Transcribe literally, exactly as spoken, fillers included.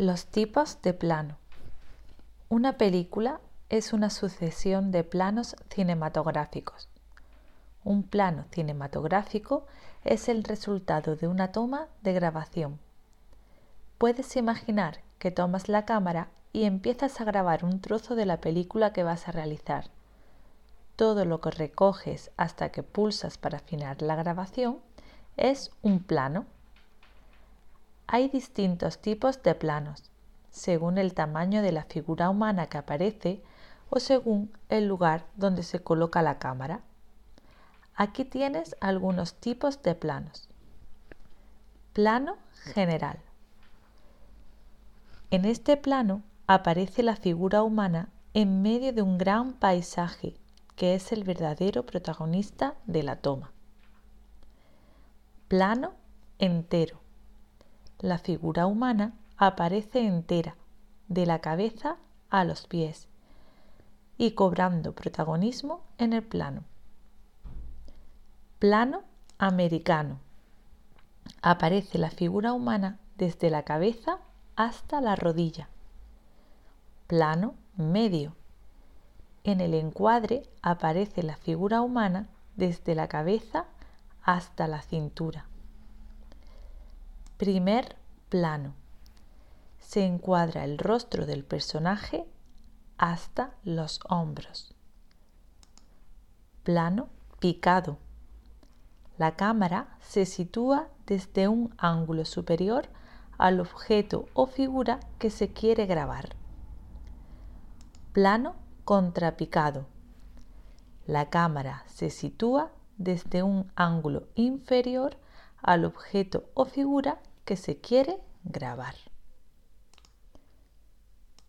Los tipos de plano. Una película es una sucesión de planos cinematográficos. Un plano cinematográfico es el resultado de una toma de grabación. Puedes imaginar que tomas la cámara y empiezas a grabar un trozo de la película que vas a realizar. Todo lo que recoges hasta que pulsas para afinar la grabación es un plano. Hay distintos tipos de planos, según el tamaño de la figura humana que aparece o según el lugar donde se coloca la cámara. Aquí tienes algunos tipos de planos. Plano general. En este plano aparece la figura humana en medio de un gran paisaje que es el verdadero protagonista de la toma. Plano entero. La figura humana aparece entera, de la cabeza a los pies, y cobrando protagonismo en el plano. Plano americano. Aparece la figura humana desde la cabeza hasta la rodilla. Plano medio. En el encuadre aparece la figura humana desde la cabeza hasta la cintura. Primer plano. Se encuadra el rostro del personaje hasta los hombros. Plano picado. La cámara se sitúa desde un ángulo superior al objeto o figura que se quiere grabar. Plano contrapicado. La cámara se sitúa desde un ángulo inferior al objeto o figura que se quiere grabar.